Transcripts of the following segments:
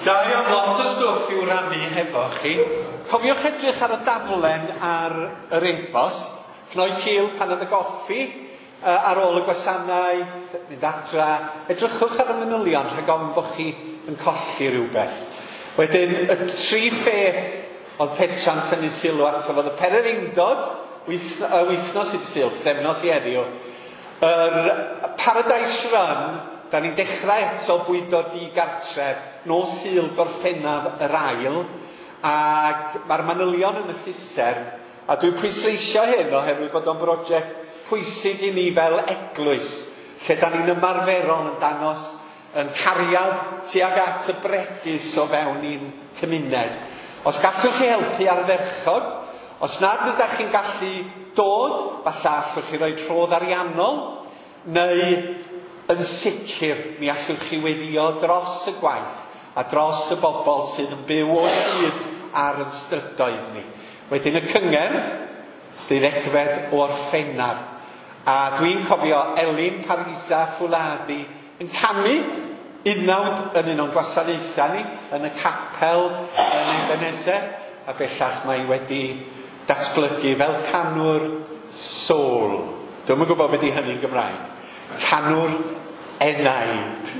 Da iawn, lot o stwff i'w rannu hefo chi. Cofiwch edrych ar y daflen ar yr e-bost, cnoi cil paned y goffi, ar ôl y gwasanaeth, mynd adra, edrychwch ar y manylion rhag ofn bod chi yn colli rhywbeth. Wedyn, y tri pheth oedd Petra'n tynnu sylw ato fod y Pererindod, wythnos i'r sylw, ddefnos i heddiw. Paradise Run, da ni'n dechrau eto bwydo di-gartref, nos Sul gorffennaf yr ail, ac mae'r manylion yn y llyser, a dwi'n pwysleisio hyn oherwydd bod o'n brosiect pwysig i ni fel eglwys, lle da ni'n ymarferol yn dangos yn cariad tuag at y bregus o fewn i'n cymuned. Os gallwch chi helpu ardderchog, os nad ydych chi'n gallu dod, falle allwch chi roi trodd ariannol, neu yn sicr mi allwch chi weddio dros y gwaith a dros y bobl sydd yn byw o hyd ar yn strydoedd ni. Wedyn y cynger, 12 o Orffennaf. A dwi'n cofio Elin Parisa Ffwladi yn canu unawd yn un o'n gwasanaethau ni yn y capel yn Ebenezer, a bellach mae wedi datblygu fel canwr soul. Dwi'm yn gwybod beth i hynny'n Gymraeg. Canwr enaid.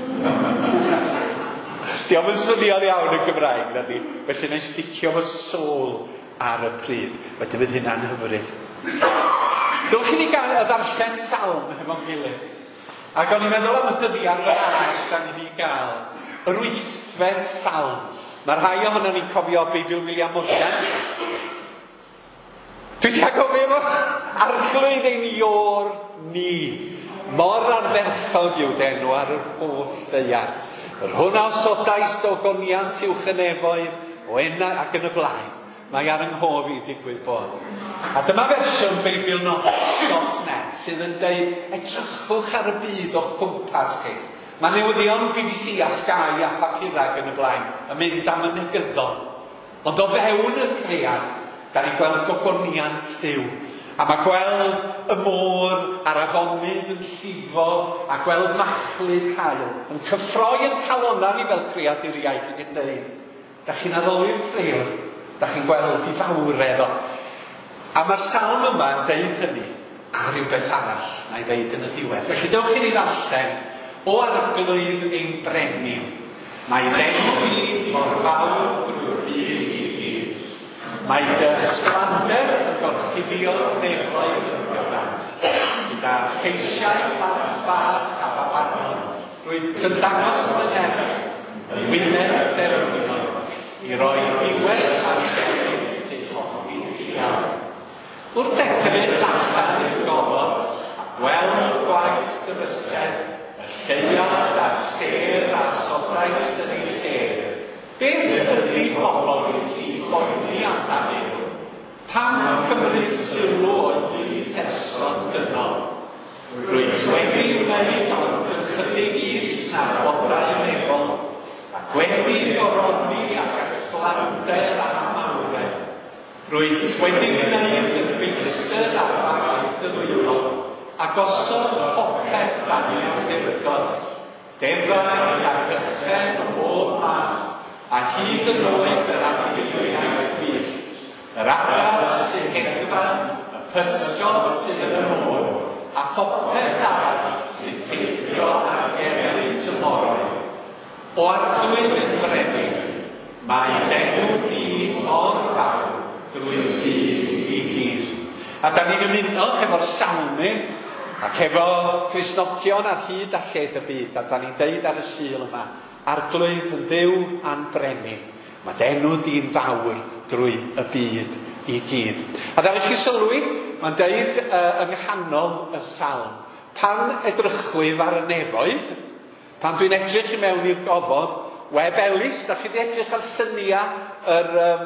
Diolch yn swnio'n iawn yn Gymraeg, na di. Felly na i sticio fo soul ar y pryd. Wedyn fydd hynna'n hyfryd. Dwch chi ni gael y ddarllen salm efo'n gilydd. Ac o'n i'n meddwl am y dyddiad yr arall da ni wedi gael. Yr 8fed salm. Mae rhai ohono ni'n cofio Beibl William Morgan. Dwi wedi agofio fo. Arglwydd ein ior ni. Mor ardderchog yw denw ar yr holl ddaear. Yr hwnna o sodais dogoniant uwch yn efoedd, o enna ac yn y blaen. Mae ar yng nghof i digwydd bod. A dyma fersiwn Beibl.net sydd yn deud, edrychwch ar y byd o'ch gwmpas chi. Mae newyddion BBC a Sky a papurag yn y blaen yn mynd am y negyddol. Ond o fewn y cread, da ni'n gweld gogoniant Duw. A mae gweld y môr a'r afonydd yn llifo a gweld machlud hael yn cyffroi yn calonna ni fel creaduriaeth i gydau. Da chi'n addoli'r creir, da chi'n gweld i fawredd o. A mae'r salm yma yn deud hynny a rhywbeth arall na'i ddeud yn y diwedd. Felly dewch i ni ddarllen o arglwydd ein brenin. Mae denw fi mor fawr drwy'r byd i gyd. Mae dy ysglander yn gorchuddio nefoedd yn gyfan. Gyda lleisiau plant bach a babanod, rwy'n dangos dy nerth, y wyneb dderfynol, i roi diwedd ar ddefnydd sy'n hoffi dial. Wrth edrych allan i'r gofod, a gweld y gwaith dy bysedd, y lleiad a'r ser a sodais yn ei lle, beth ydy pobl i ti boeni amdanyn nhw? Pam cymryd sylw o un person dynol? Rwyt wedi wneud ond yn chydig is na'r bodau meddwl, ac wedi goroni ac ysglander a mawredd. Rwyt wedi wneud yn feistr ar faith y ddwylo, a gosod popeth dan i'w dirgod, defau a gychen o bob math, a hyd yn oed yr anifeiliaid byth, yr adar sy'n hedfan, y pysgod sydd yn y môr, a phopeth arall sy'n teithio ar gerin tymorau. O arglwydd yn brenin, mae denw di mor fawr drwy'r byd i gyd. A da ni'n ymuno hefo'r salmydd, ac hefo Cristnogion ar hyd a lled y byd, a da ni'n deud ar y Sul yma, arglwydd yn Dduw a'n brenin. Mae denw di'n fawr drwy y byd i gyd. A ddewch chi sylwi, mae'n deud yng nghanol y salm, pan edrychwyf ar y nefoedd, pan dwi'n edrych i mewn i'r gofod, web Elis, da chi wedi edrych ar lluniau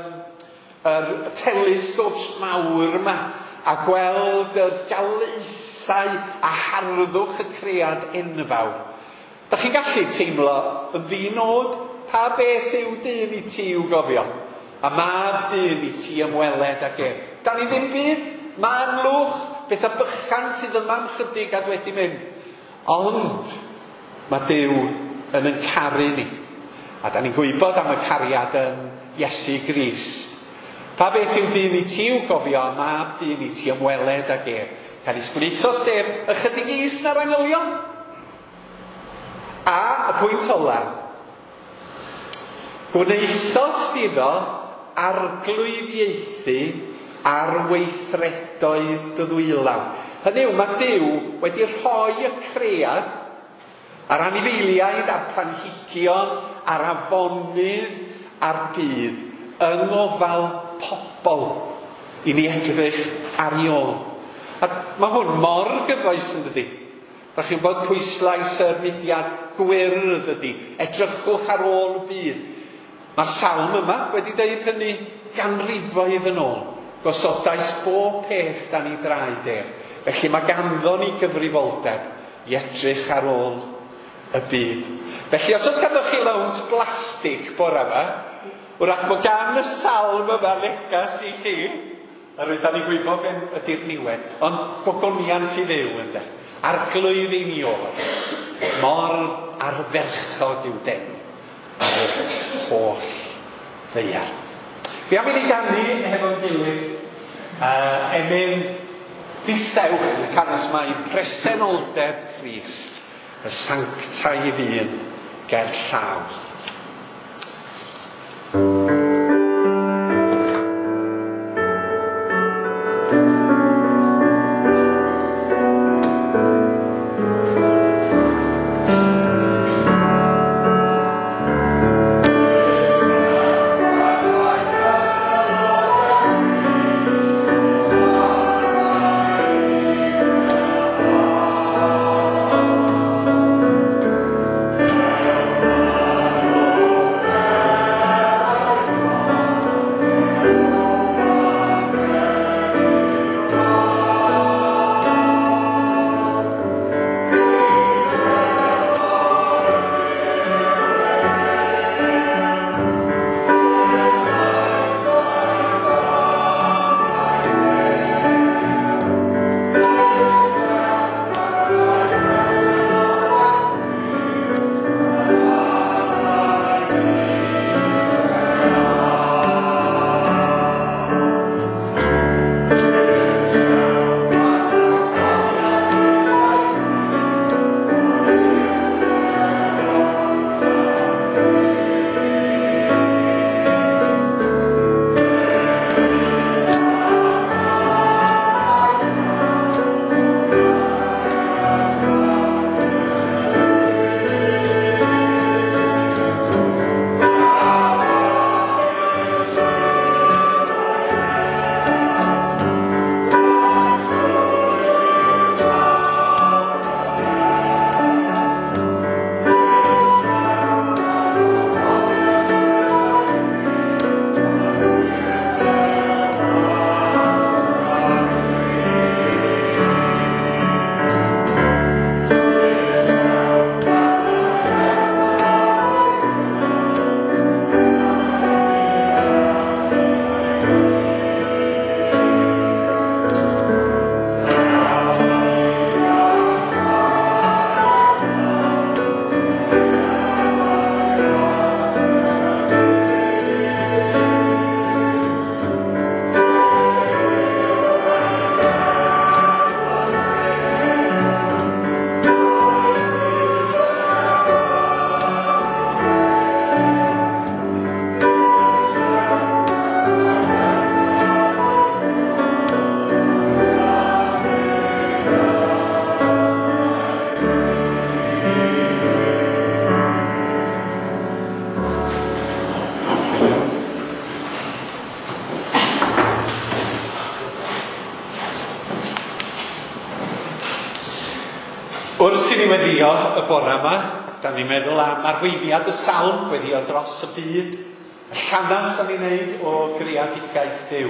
yr telescopes mawr yma, a gweld y galeithau a harddwch y cread enfawr. Da chi'n gallu teimlo yn ddinod pa beth yw dyn i ti i'w gofio, a mab dyn i ti ymweled ag ef. Da ni ddim byd, ma'n lwch, beth a bychan sydd yma'n chydig ad wedi mynd. Ond mae Duw yn caru ni. A da ni'n gwybod am y cariad yn Iesu Grist. Pa beth yw dyn i ti i'w gofio a mab dyn i ti ymweled ag cael ei sgwneitho sef ychydig is na'r angylion. A y pwynt ola, gwneithos iddo arglwyddiaethu ar weithredoedd dy ddwylaw. Hynny yw, mae Duw wedi rhoi y cread a'r anifeiliaid, a'r planhigion, a'r afonydd, a'r byd yng ngofal pobl i ni edrych ar ei ôl. A mae hwn mor gyfoes yn dydi. Rydych chi'n bod pwyslais yr mudiad gwyrdd ydy. Edrychwch ar ôl y byd. Mae'r salm yma wedi deud hynny ganrifoedd yn ôl. Gosodais bob peth da ni draed ef. Felly mae ganddo ni gyfrifoldeb i edrych ar ôl y byd. Felly os oes ganddo chi lawnt blastig bore yma, wrach bod gan y salm yma negas i chi, a rwy'n da ni gwybod ben ydy'r niwed, ond gogoniant i ddew ynddo. Arglwydd i ni o'r. Mor ardderchog yw den ar yr holl ddeiar. Fi am i ni ganu hefo'n gilydd emyn ddistewch y carismau presenoldeb Crist, y sanctaidd un ger llaw. Wrth i ni weddio y bore yma, da ni'n meddwl am arweiniad y salm weddio dros y byd, y llanas da ni'n neud o greadigaeth Duw,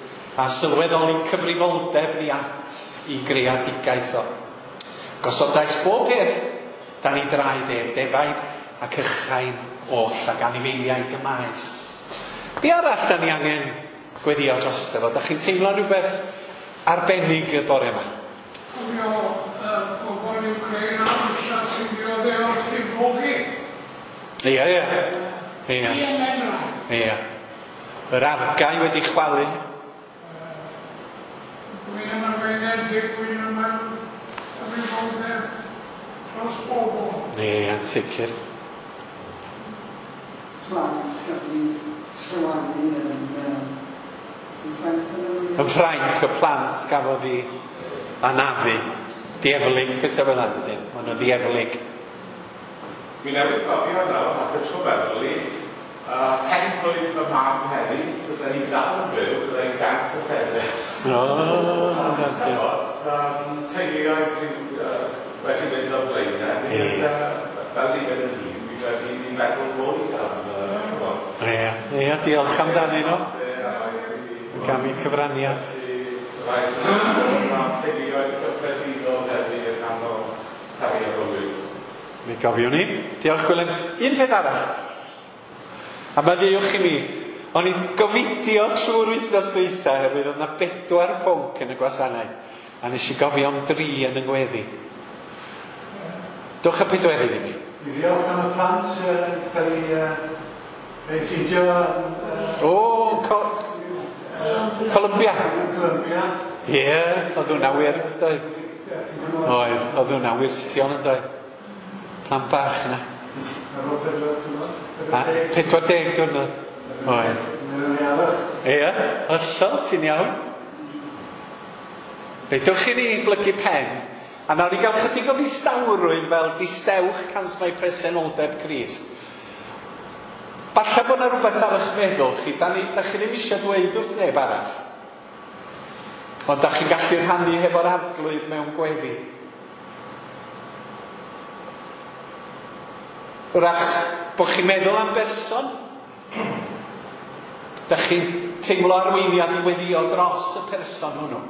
a sylweddoli cyfrifoldeb ni at i greadigaeth o. Gosodais bob peth da ni draed ef, defaid ac ychain oll ag anifeiliaid y maes. Be arall da ni angen gweddio dros efo? Da chi'n teimlo rhywbeth arbennig y bore yma? Pobl Ukraine a Rwsia sy'n dioddeo llifogi. Ie. Yr argau wedi chwalu. Yn sicr. Plant gallu sylwadu yn Ffrainc. Yn Ffrainc, y plant gafodd i anafu. Dieflig, beth fel yna, dydyn? Maen nhw dieflig. Mi newid gofio nawr, ac yn tro meddwl i, 10 blwydd fy mam heddi, so ni'n dal yn byw, byddai'n gant y ffedau. Teuluoedd sy'n wedi mynd o'r blaenau, fel ni yn y hyn, ni'n meddwl fwy am Ie, diolch amdani nhw. Gam i cyfraniad. Mae teuluoedd gyffredinol heddi yn anodd cario bywyd. Mi gofiwn ni. Diolch Gwelen. Un peth arall. A maddiwch i mi. O'n i'n gofidio trwy'r wythnos dwytha herwydd oedd yna 4 pwnc yn y gwasanaeth. A nes i gofio am 3 yn y gweddi. Dwch y pedwerydd i mi. Mi ddiolch am y plant sy'n cael ei ffidio Columbia. Columbia. Ie, oedd hwnna wyrth, doedd. Oedd hwnna wirthion yn doedd. Plan bach yna. Ar ôl 40 diwrnod. Oedd. Ie, hollol, ti'n iawn. Dwch i ni blygu pen. A nawr i gael chydig o ddistawrwydd fel distewch cans mai presenoldeb Crist. Falle bod yna rhywbeth ar eich meddwl chi, da chi ddim eisiau dweud wrth neb arall. Ond da chi'n gallu rhannu hefo'r arglwydd mewn gweddi. Wrach bod chi'n meddwl am berson. Da chi'n teimlo arweiniad i weddio dros y person hwnnw.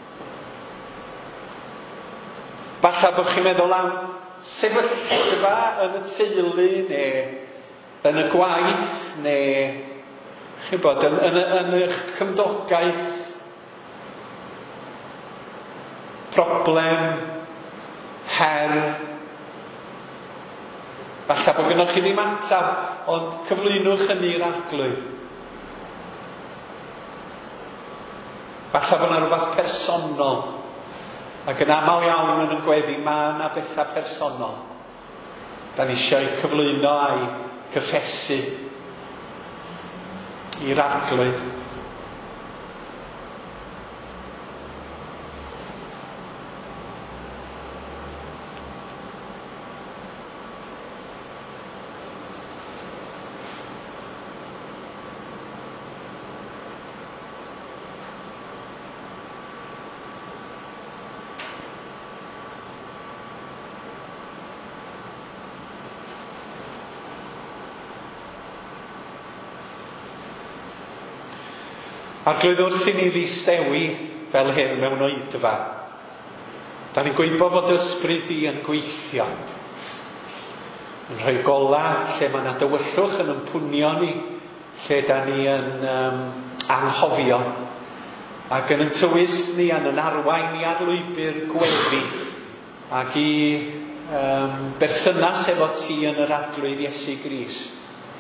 Falle bod chi'n meddwl am sefyllfa yn y teulu neu yn y gwaith neu chi'n bod yn eich cymdogaeth, problem, her. Falle bod gennych chi ddim atab, ond cyflwynwch hynny'r arglwydd. Falle bod yna rhywbeth personol. Ac yn aml iawn yn y gweddi mae yna bethau personol. Da ni eisiau cyflwyno a'i cyffesu i'r arglwydd. Arglwydd wrth i ni ddistewi fel hyn mewn oedfa. Da ni'n gwybod fod ysbryd i yn gweithio. Yn rhoi gola lle mae yna dywyllwch yn ympunio ni, lle da ni yn anghofio. Ac yn tywys ni yn arwain ni ar lwybr gweddi ac i berthynas efo ti yn yr arglwydd Iesu Grist.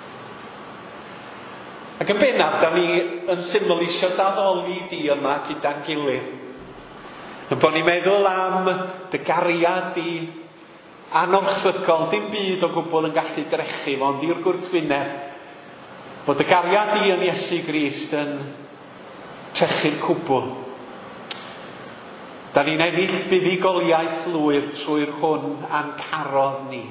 Ac yn bennaf, da ni yn syml eisiau daddoli di yma gyda'n gilydd. Yn bod ni'n meddwl am dy gariad di anorchfygol, dim byd o gwbl yn gallu drechu, ond i'r gwrthwyneb, bod y gariad di yn Iesu Grist yn trechu'r cwbl. Da ni'n ennill buddugoliaeth lwyr trwy'r hwn a'n carodd ni.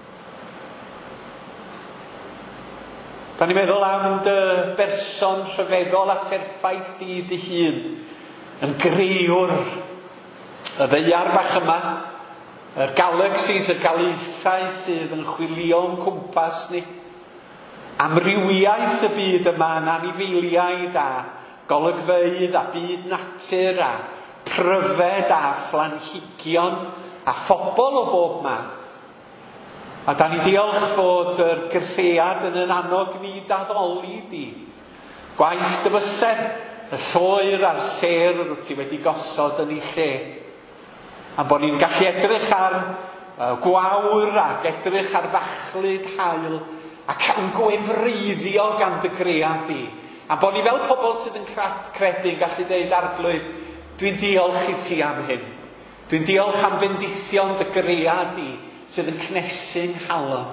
Da ni'n meddwl am dy berson rhyfeddol a pherffaith di dy hun yn greiwr y ddeiar bach yma, yr galaxies, y galaethau sydd yn chwilio o'n cwmpas ni, amrywiaeth y byd yma yn anifeiliaid a golygfeydd a byd natur a pryfed a phlanhigion a phobl o bob math. A da ni diolch bod yr gyrlliad yn yn annog ni daddoli di. Gwaith dy bysedd, y lloer a'r ser rwy ti wedi gosod yn ei lle. A bod ni'n gallu edrych ar gwawr ac edrych ar fachlyd haul ac yn gwefreiddio gan dy gread di. A bod ni fel pobl sydd yn credu yn gallu deud arglwydd, dwi'n diolch i ti am hyn. Dwi'n diolch am bendithion dy gread di sydd yn cnesu'n nghalon.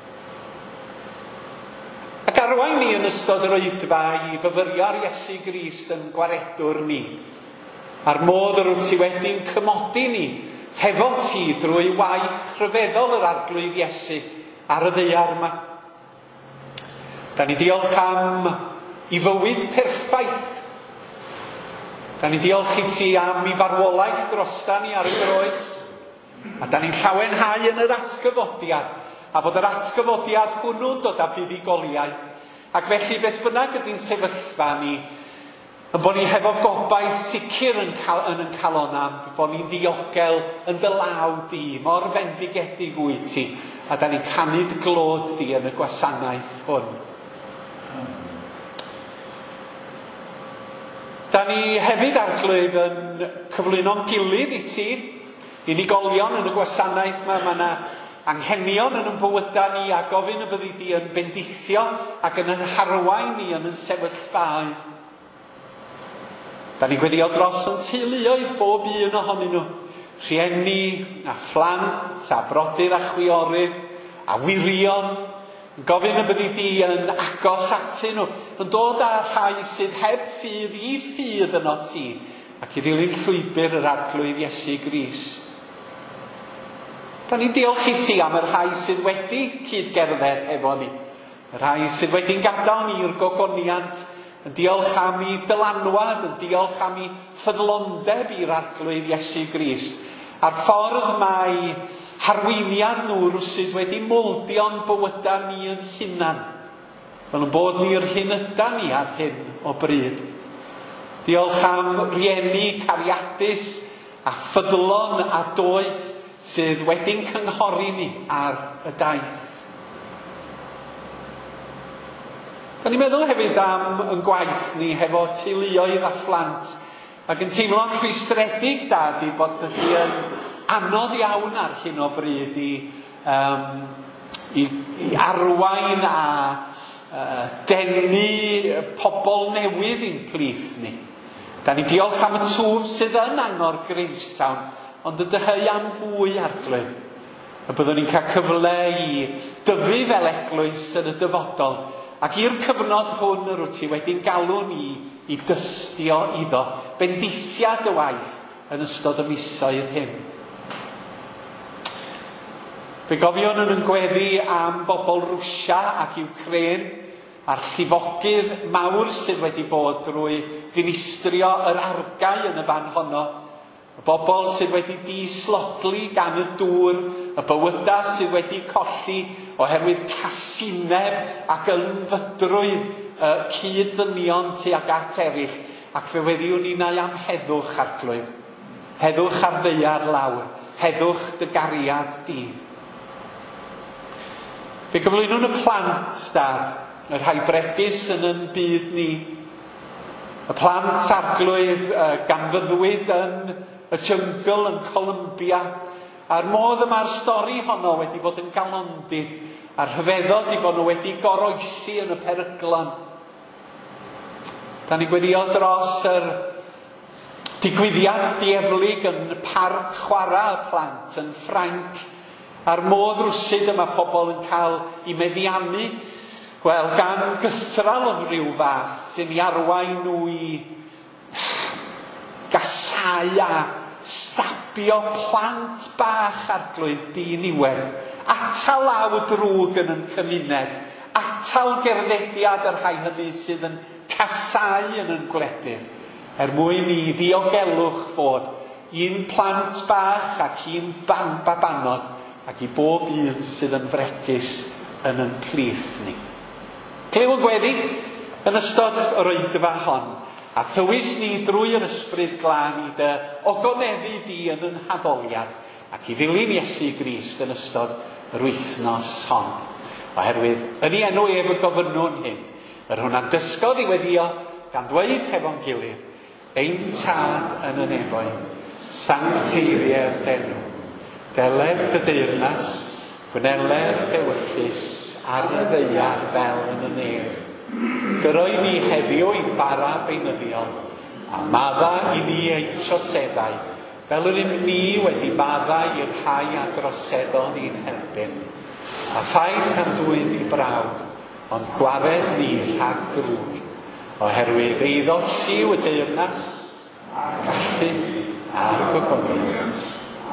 Ac arwain ni yn ystod yr oedfa i fyfyrio'r Iesu Grist yn gwaredwr ni. A'r modd yr wyt ti wedi'n cymodi ni hefo ti drwy waith rhyfeddol yr arglwydd Iesu ar y ddaear yma. Da ni diolch am i fywyd perffaith. Da ni diolch i ti am i farwolaeth drosta ni ar y groes. A da ni'n llawenhau yn yr atgyfodiad. A bod yr atgyfodiad hwnnw'n dod â buddugoliaeth. Ac felly beth bynnag ydy'n sefyllfa ni, yn bod ni hefo gobaith sicr yn ein calonam, bod ni'n ddiogel yn dy law di, mor fendigedig wyt ti, a da ni'n canu dy glod di yn y gwasanaeth hwn. Da ni hefyd arglwydd yn cyflwyno'n gilydd i ti, unigolion yn y gwasanaeth yma, mae yna anghenion yn bywyda ni a gofyn y byddi di yn bendithio ac yn harwain ni yn sefyllfaoedd. Da ni'n gweddio dros yn teuluoedd bob un ohonyn nhw. Rhieni a phlant a brodyr a chwiorydd a wirion. Gofyn y byddi di yn agos atyn nhw. Yn dod â rhai sydd heb ffydd i ffydd yno ti ac i ddilyn llwybr yr arglwydd Iesu Grist. Da ni'n diolch i ti am y rhai sydd wedi cydgerdded efo ni. Y rhai sydd wedi'n gadael ni'r gogoniant, yn diolch am ei dylanwad, yn diolch am ei ffyddlondeb i'r arglwydd Iesu Grist. A'r ffordd mae harweiniad nhw rwsyd wedi mwldio'n bywyda ni yn hunan. Fel yn bod ni'r hyn yda ni ar hyn o bryd. Diolch am rieni cariadus a ffyddlon a doeth sydd wedi'n cynghori ni ar y daith. Da ni'n meddwl hefyd am yn gwaith ni hefo teuluoedd a phlant ac yn teimlo'n rhwystredig dad i bod ydi yn anodd iawn ar hyn o bryd i arwain a denu pobl newydd i'n plith ni. Da ni diolch am y twf sydd yn Angor Grangetown, ond y dyheu am fwy arglwydd. A byddwn ni'n cael cyfle i dyfu fel eglwys yn y dyfodol. Ac i'r cyfnod hwn yr wyt ti wedi'n galw ni i dystio iddo. Bendithiad y waith yn ystod y misoedd hyn. Fe gofion yn gweddi am bobl Rwsia ac Ukraine a'r llifogydd mawr sydd wedi bod drwy ddinistrio yr argau yn y fan honno. Y bobl sydd wedi dislodlu gan y dŵr, y bywyda sydd wedi colli oherwydd casineb ac ynfydrwydd cyd-ddynion tuag at eraill. Ac fe weddiwn ni neu am heddwch arglwydd. Heddwch ar ddaear lawr. Heddwch dy gariad di. Fe gyflwynwn y plant, dad, y rhai bregus yn yn byd ni. Y plant arglwydd gan fyddwyd yn y jungle yn Columbia. A'r modd yma'r stori honno wedi bod yn galondid. A'r rhyfeddod i bod nhw wedi goroesi yn y peryglan. Da ni gweddio dros yr digwyddiad dieflig yn parc chwarae y plant yn Ffrainc. A'r modd rwsyd yma pobl yn cael i meddiannu. Wel, gan gythral o ryw fath sy'n i arwain nhw i gasau a stabio plant bach arglwydd di-niwed. Atal law y drwg yn yn cymuned. Atal gerddediad yr rhai hynny sydd yn casau yn yn gwledydd. Mwyn i ddiogelwch fod un plant bach ac un babanod ac i bob un sydd yn fregus yn yn plith ni. Clyw y gweddi yn ystod yr oedfa hon, a thywys ni drwy yr ysbryd glân i dy ogoneddu di yn yn haddoliad, ac i ddilyn Iesu Grist yn ystod yr wythnos hon. Oherwydd, yn ei enw ef y gofynnwn hyn, yr hwnna'n dysgodd i weddio gan dweud hefo'n gilydd, ein tad yn y nefoedd, sancteiriau'r enw, deled y deyrnas, gwneled ewyllus ar y ddeiar fel yn y nef. Gyroi ni heddiw i'n bara beunyddiol, a madda i ni ein troseddau, fel yr un ni wedi madda i'r rhai a droseddon i'n herbyn. A phaid cadwyn i brawd, ond gwared ni rhag drwg, oherwydd eiddo ti y deyrnas, a gallu a'r gogoniant.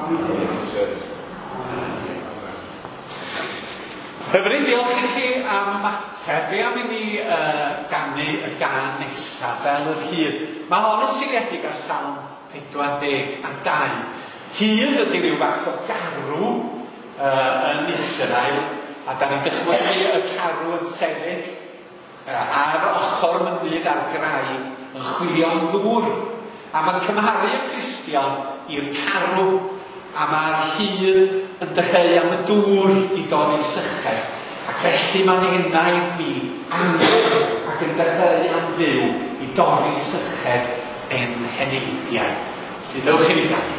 Hyfryd, diolch i chi am ymateb. Fe am i ni ganu y gan nesaf fel yr hyn. Mae hon yn seiliedig ar Salm 42. Hyn ydy rhyw fath o garw yn Israel, a da ni'n dychmygu y carw yn sefyll ar ochr mynydd ar graig yn chwilio am ddŵr. A mae'n cymharu y Cristion i'r carw, a mae'r hyn yn deheu am y dŵr i dorri sychau. Ac felly mae'n enaid ni angen ac yn deheu am ddiw i dorri sychau yn heneidiau. Felly dewch i ni ganu.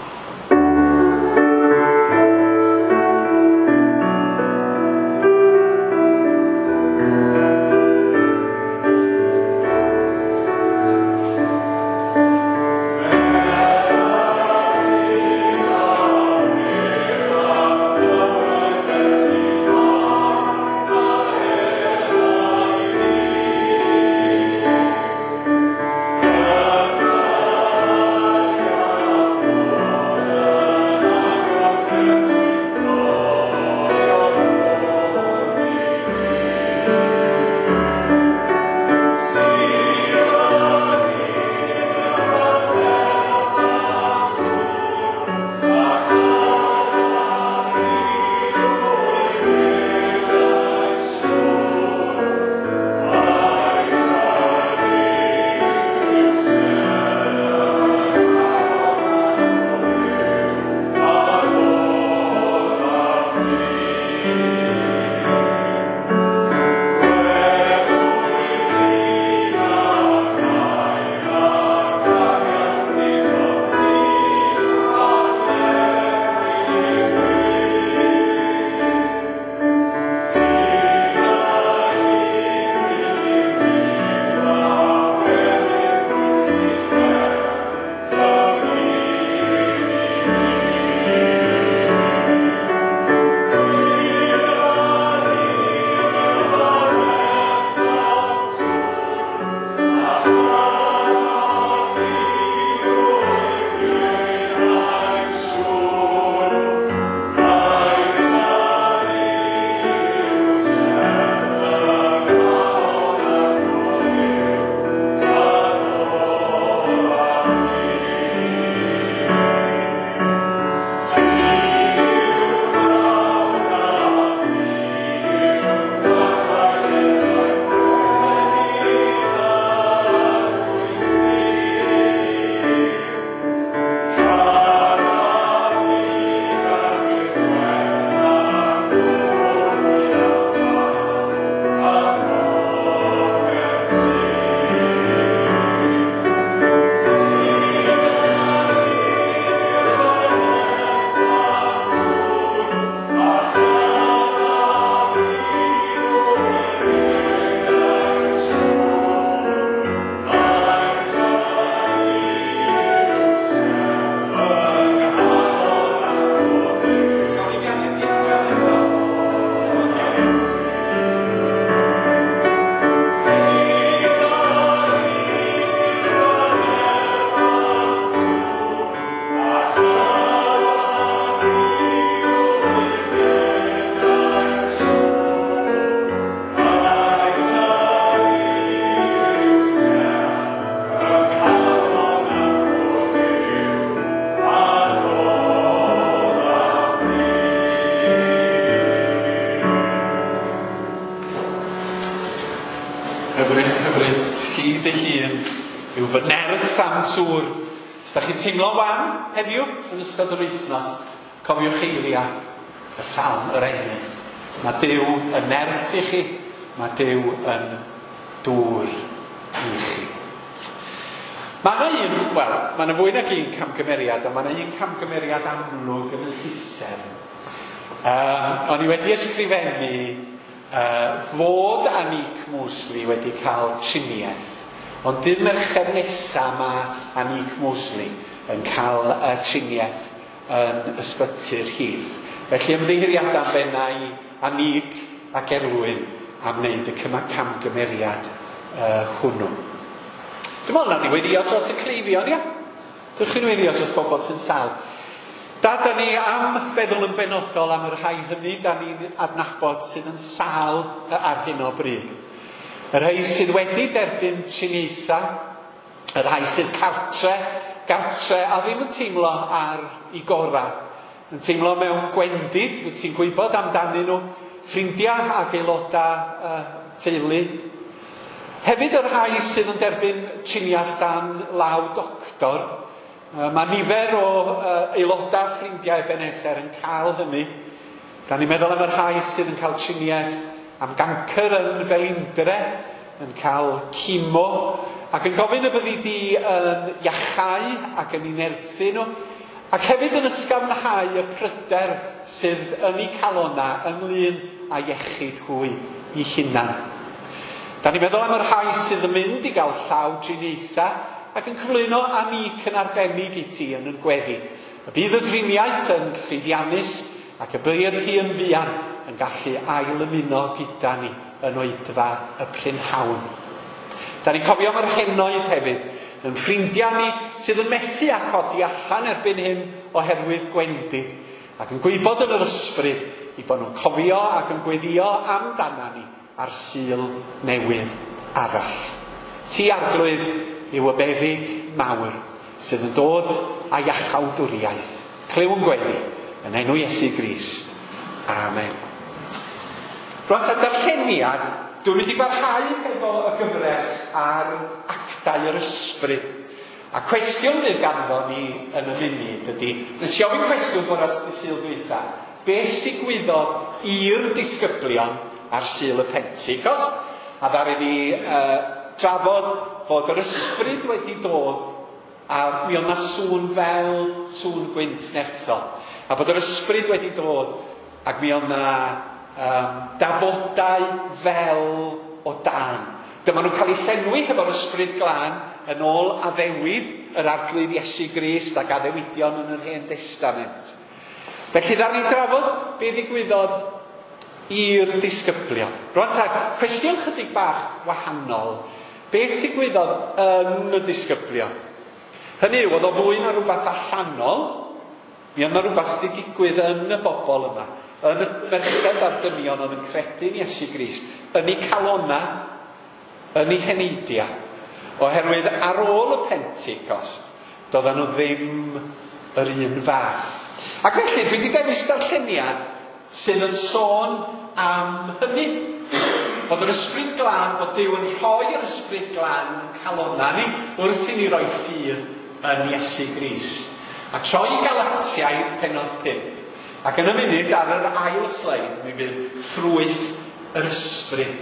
Ti dy hun yw fy nerth am tŵr. Os da chi'n teimlo wan heddiw yn ystod yr wythnos, cofiwch eiria y salm yr enni. Mae Duw yn nerth i chi, mae Duw yn dŵr i chi. Mae yna fwy nag un camgymeriad, ond mae yna un camgymeriad amlwg yn y llusern. O'n i wedi ysgrifennu fod Anic Mosley wedi cael triniaeth, ond dydd Mercher nesaf mae Anic Mosley yn cael triniaeth yn ysbyty'r Hydd. Felly ymddiheuriadau benna i Anic ac Elwyn am wneud y camgymeriad hwnnw. Dwi'n meddwl na ni weddio dros y cleifion, ia? Dwi'n chi'n weddio dros bobl sy'n sal. Da ni am feddwl yn benodol am yr rhai hynny, da ni'n adnabod sydd yn sal ar hyn o bryd. Y rhai sydd wedi derbyn triniaethau, y rhai sydd gartre a ddim yn teimlo ar ei gorau, yn teimlo mewn gwendid, wyt ti'n gwybod amdanyn nhw, ffrindiau ac aelodau teulu. Hefyd y rhai sydd yn derbyn triniaeth dan law doctor. Mae nifer o aelodau ffrindiau Ebenezer yn cael hynny. Da ni'n meddwl am y rhai sydd yn cael triniaeth am gancer yn Felindre, yn cael chemo, ac yn gofyn y byddi di yn iachau ac yn unerthu nhw, ac hefyd yn ysgafnhau y pryder sydd yn ei calonna ynglyn â iechyd hwy ei hunan. Da ni'n meddwl am y rhai sydd yn mynd i gael llaw triniaethau ac yn cyflwyno Anic yn arbennig i ti yn gweddi. Y bydd y driniaeth yn llwyddiannus ac y bydd hi yn fuan yn gallu ail ymuno gyda ni yn oedfa y prynhawn. Da ni'n cofio am yr henoed hefyd, yn ffrindiau ni sydd yn methu a codi allan erbyn hyn oherwydd gwendid, ac yn gwybod yn yr ysbryd i bod nhw'n cofio ac yn gweddio amdana ni ar Sul newydd arall. Ti arglwydd yw y beddig mawr sydd yn dod â iachawdwriaeth. Clyw yn gweddi yn enw Iesu Grist. Amen. Rwan ta darlleniad, dwi'n mynd i barhau efo y gyfres ar actau yr ysbryd. A cwestiwn fydd ganddo ni yn y munud ydy, nes i ofyn cwestiwn bore at y Sul dwytha, beth ddigwyddodd i'r disgyblion ar Sul y Pentecost? A ddaru ni drafod fod yr ysbryd wedi dod a mi oedd na sŵn fel sŵn gwynt nerthol. A bod yr ysbryd wedi dod ac mi oedd na dafodau fel o dan. Dyma nhw'n cael eu llenwi hefo'r ysbryd glân yn ôl addewid yr arglwydd Iesu Grist ac addewidion yn yr Hen Testament. Felly ddaru ni drafod be ddigwyddodd i'r disgyblion. Rwan ta, cwestiwn chydig bach wahanol. Beth ddigwyddodd yn y disgyblion? Hynny yw, oedd o fwy na rhywbeth allanol, mi oedd na rhywbeth wedi digwydd yn y bobl yma, yn y merched a'r dynion oedd yn credu'n Iesu Grist, yn ei calonna, yn ei heneidia, oherwydd ar ôl y Pentecost, doedden nhw ddim yr un fath. Ac felly, dwi wedi dewis darlleniad sydd yn sôn am hynny. Bod yr ysbryd glân, bod Duw yn rhoi yr ysbryd glân yn calonna ni wrth i ni roi ffydd yn Iesu Grist. A troi i Galatiaid pennod 5. Ac yn y munud ar yr ail sleid, mi fydd ffrwyth yr ysbryd.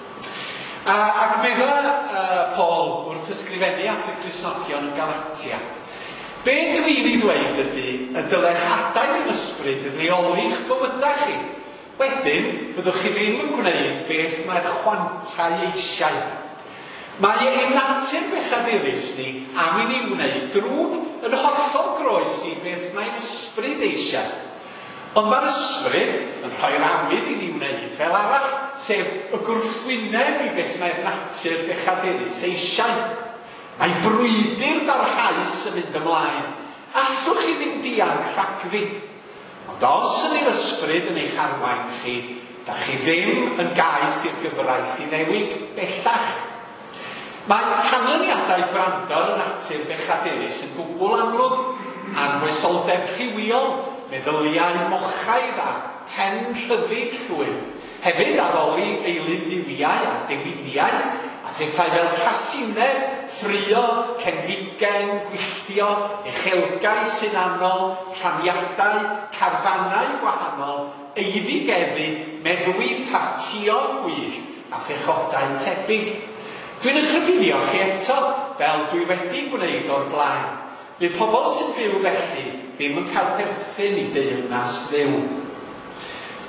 Ac medda Paul wrth ysgrifennu at y Cristnogion yn Galatia. Be dwi'n ei ddweud ydy, y dylech adael yn ysbryd yn reoli'ch bywydau chi. Wedyn, byddwch chi ddim yn gwneud beth mae'r chwantau eisiau. Mae ein natur bechadurus ni am i ni wneud drwg yn hollol groes i beth mae'r ysbryd eisiau. Ond mae'r ysbryd yn rhoi'r awydd i ni wneud fel arall, sef y gwrthwyneb i beth mae'r natur bechadurus eisiau. Mae brwydr barhaus yn mynd ymlaen. Allwch chi ddim dianc rhagfi. Ond os ydy'r ysbryd yn eich arwain chi, da chi ddim yn gaeth i'r gyfraith i ddewig bellach. Mae canlyniadau gwrando'r natur bechadurus yn gwbl amlwg, anhwysoldeb rhywiol, meddyliau mochaidd a pen rhyddid llwyn. Hefyd addoli eilydd ddiwiau a dewidiaeth, a phethau fel casineb, ffrio, cenfigen, gwylltio, uchelgais hunanol, rhaniadau, carfannau gwahanol, eiddigeddu, meddwi partio gwych a phechodau tebyg. Dwi'n ysgrifennu chi eto, fel dwi wedi gwneud o'r blaen. Bydd pobl sy'n byw felly ddim yn cael perthyn i deyrnas Dduw.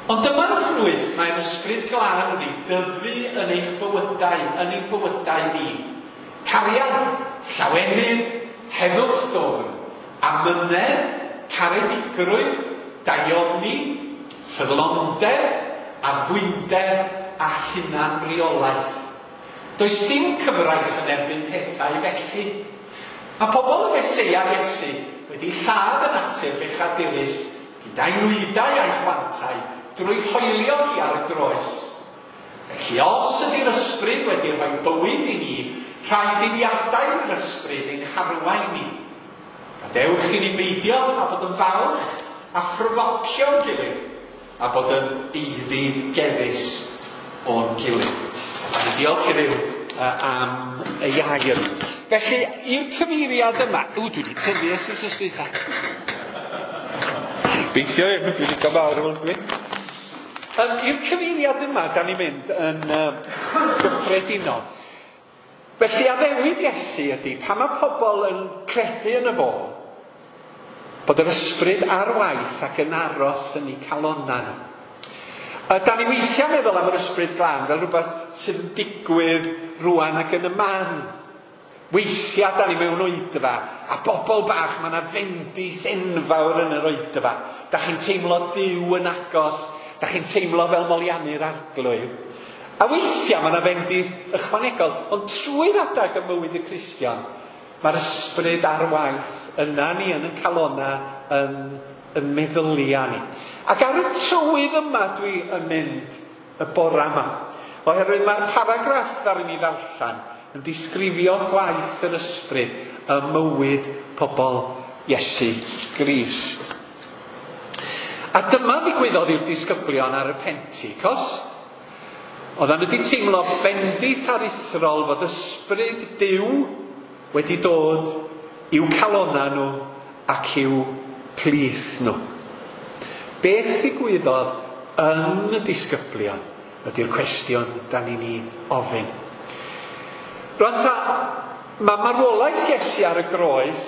Ond dyma'r ffrwyth mae'r ysbryd glân yn ei dyfu yn ein bywydau ni. Cariad, llawenydd, heddwch dofn, amynedd, caredigrwydd, daioni, ffyddlonder, addwynder a hunanreolaeth. Does dim cyfraith yn erbyn pethau felly. Mae pobl y Meseia Iesu wedi lladd y natur bechadurus gyda'i nwyddau a'i chwantau drwy hoelio hi ar y groes. Felly os ydy'r ysbryd wedi rhoi bywyd i ni, rhaid i ni adael yr ysbryd ein harwain ni. Gadewch i ni beidio a bod yn falch a phrovocio'n gilydd a bod yn eiddi geddus o'n gilydd. A ni diolch i Dduw am y iair. Felly, i'r cyfeiriad yma... dwi wedi tyfu ys ysbryd. Beithio, dwi wedi gofawr o'n dwi. I'r cyfeiriad yma, da ni'n mynd yn gyffredinol. Felly, addewid Iesu ydy, pan mae pobl yn credu yn y fo, bod yr ysbryd ar waith ac yn aros yn ei calonna nhw. Da ni weithiau meddwl am yr ysbryd glân fel rhywbeth sydd yn digwydd rwan ac yn y man. Weithiau da ni mewn oedfa, a bobl bach, mae yna fendis enfawr yn yr oedfa. Da chi'n teimlo Duw yn agos, da chi'n teimlo fel molianu'r arglwydd. A weithiau mae yna fendis ychwanegol, ond trwy'r adag y mywyd y Cristion, mae'r ysbryd ar waith yna ni yn y calonna yn meddylia ni. Ac ar y trywydd yma dwi yn mynd y bore yma. Oherwydd mae'r paragraff ddari ni ddarllen yn disgrifio gwaith yr ysbryd y mywyd pobl Iesu Grist. A dyma ddigwyddodd i'w disgyblion ar y Pentecost. Oedden nhw wedi teimlo bendith aruthrol fod ysbryd Duw wedi dod i'w calonna nhw ac i'w plith nhw. Beth ddigwyddodd yn y disgyblion ydy'r cwestiwn da ni'n ofyn. Rwan ta, mae marwolaeth Iesu ar y groes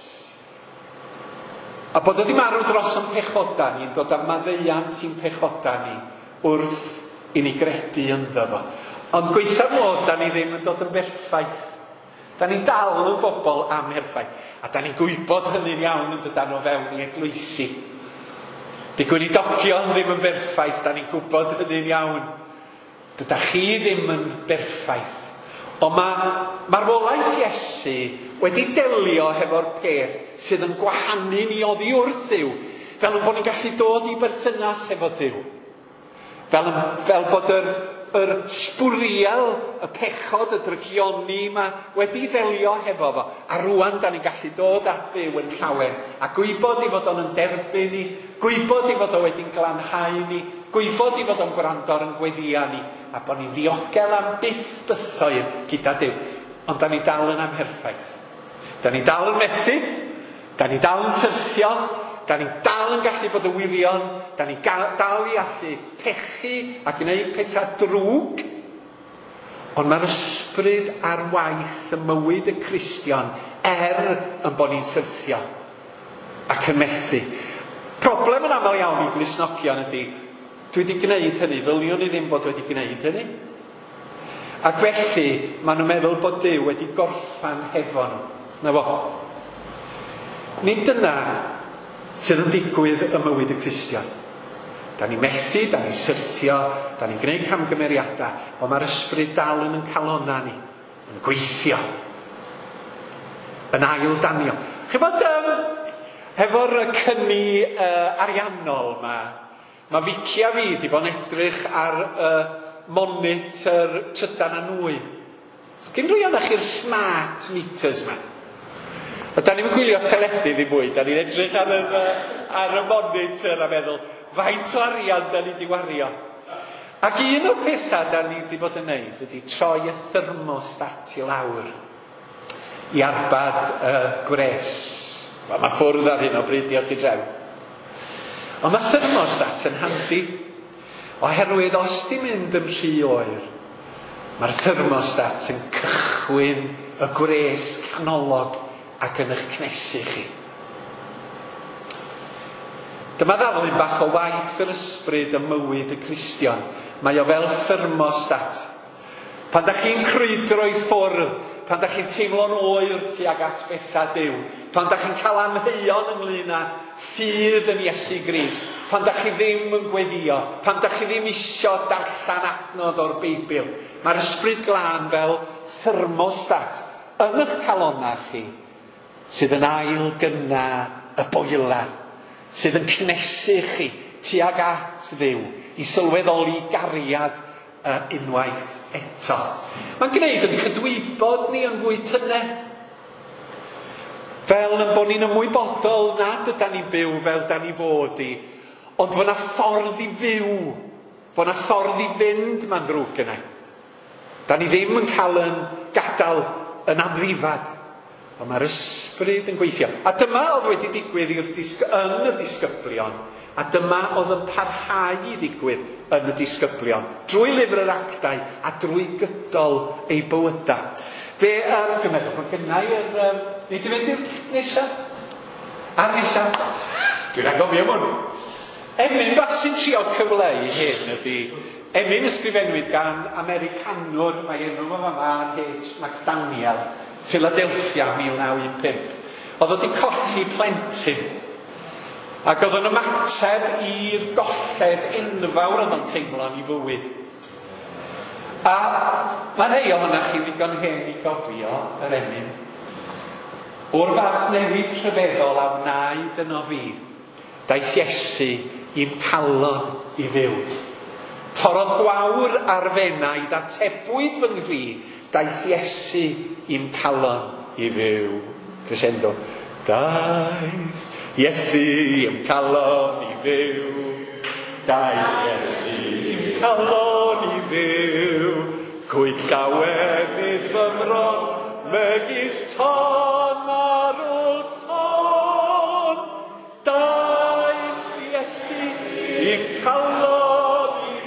a bod ydi marw dros yn pechoda ni'n dod â maddeuant i'n pechoda ni wrth i ni gredu ynddo fo. Ond gweithio'r modd da ni ddim yn dod yn berffaith. Da ni dal yn bobl amherffaith. A da ni'n gwybod hynny'n iawn yn dydan o fewn i eglwysi. Digwyn i dogion ddim yn berffaith, da ni'n gwybod hynny'n iawn. Dyda chi ddim yn berffaith. Ond mae'r marwolaeth Iesu wedi delio hefo'r peth sydd yn gwahanu ni oddi wrth Dduw. Fel yn bod ni'n gallu dod i berthynas efo Dduw. Fel bod yr sbwriel, y pechod, y drygioni yma wedi ddelio hefo fo. A rwan da ni'n gallu dod at Dduw yn llawen. A gwybod i fod o'n yn derbyn ni, gwybod i fod o wedi'n glanhau ni, gwybod i fod o'n gwrando ar yn gweddia ni, a bod ni'n ddiogel am byth bythoedd gyda Duw. Ond da ni dal yn amherffaith. Da ni dal yn methu, da ni dal yn syrthio, da ni dal yn gallu bod yn wirion, da ni dal i allu pechu a gwneud pethau drwg. Ond mae'r ysbryd ar waith y mywyd y Cristion yn bod ni'n syrthio ac yn methu. Problem yn aml iawn i Grisnogion ydy, dwi wedi gwneud hynny, ddyliwn i ddim bod wedi gwneud hynny. Ac felly, maen nhw'n meddwl bod Duw wedi gorffan hefo nhw. Na fo. Nid dyna sydd yn digwydd y mywyd y Cristion. Da ni'n methu, da ni'n syrthio, da ni'n gwneud camgymeriadau, ond mae'r ysbryd dal yn calonna ni, yn gweithio, yn ail danio. Chi bod, hefo'r cynni ariannol yma, mae Vicky a fi wedi bod yn edrych ar monitor trydan a nwy. Sgyn rhywun o'ch chi'r smart meters yma? Da ni'n gwylio teledu ddim mwy, da ni'n edrych ar y monitor a meddwl, faint o arian da ni wedi wario. Ac un o'r pethau da ni wedi bod yn neud ydy troi y thermostat i lawr i arbad gwres. Mae ffwrdd ar hyn o bryd, diolch i drew. Ond mae thermostat yn handi, oherwydd os di mynd yn rhy oer, mae'r thermostat yn cychwyn y gwres canolog ac yn eich cnesu chi. Dyma ddarlun bach o waith yr ysbryd ym mywyd y Cristion. Mae o fel thermostat. Pan da chi'n crwydro i ffwrdd, pan da chi'n teimlo'n oer tuag at betha Duw, pan da chi'n cael anheuon ynglyn â ffydd yn Iesu Grist, pan da chi ddim yn gweddio, pan da chi ddim isio darllen adnodd o'r Beibl, mae'r ysbryd glân fel thermostat yn eich calonnau chi, sydd yn ail gynna y boiler, sydd yn cnesu chi tuag at Dduw, i sylweddoli gariad unwaith eto. Mae'n gwneud yn cydwybod ni yn fwy tynau. Fel yn bod ni'n ymwybodol nad ydyn ni'n byw fel da ni fod i, ond fod yna ffordd i fyw, fod yna ffordd i fynd ma'n ddrwg gynnau. Da ni ddim yn cael yn gadael yn amddifad, ond mae'r ysbryd yn gweithio. A dyma oedd wedi digwydd yn y disgyblion, a dyma oedd yn parhau i ddigwydd yn y disgyblion, drwy lyfr yr Actau a drwy gydol ei bywyda. Dwi'n meddwl bod gynnau nid i fynd i'r nesaf? A'r nesaf? Dwi'n angofio hwn. Emyn bach sy'n trio cyfleu hyn ydy, Emyn ysgrifennwyd gan Americanwr, mae enw yma H. McDaniel, Philadelphia, 1915. Oedd wedi colli plentyn. Ac oedd yn ymateb i'r golled enfawr oedd yn teimlo'n i fywyd. A mae rhai ohonoch chi ddigon hen i gofio yr Emyn. O'r fath newid rhyfeddol a wnaed yno fi, daeth Iesu i'm calon i fyw. Torodd gwawr ar fenaid a tebwyd fy ngri, daeth Iesu i'm calon i fyw. Crescendo. Daeth Iesu i'm calon i fyw, daeth Iesu i'm calon i fyw, cwyd llawenydd fy mron, megis ton ar ôl ton, daeth Iesu i'm calon i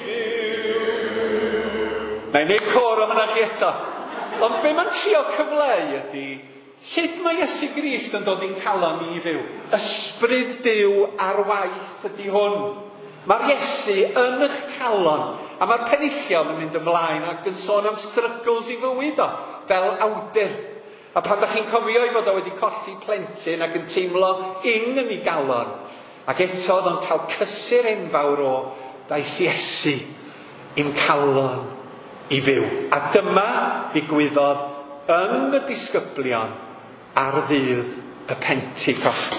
fyw. Na i wneud cor o hynna chi eto. Ond be mae'n trio cyfleu ydy, sut mae Iesu Grist yn dod i'n calon ni i fyw? Ysbryd Duw ar waith ydy hwn. Mae'r Iesu yn eich calon, a mae'r penillion yn mynd ymlaen ac yn sôn am struggles i fywyd o, fel awdur. A pan da chi'n cofio i fod o wedi colli plentyn ac yn teimlo yn ei galon, ac eto oedd o'n cael cysur enfawr o daeth Iesu i'n calon i fyw. A dyma ddigwyddodd yn y disgyblion ar ddydd y Pentecost.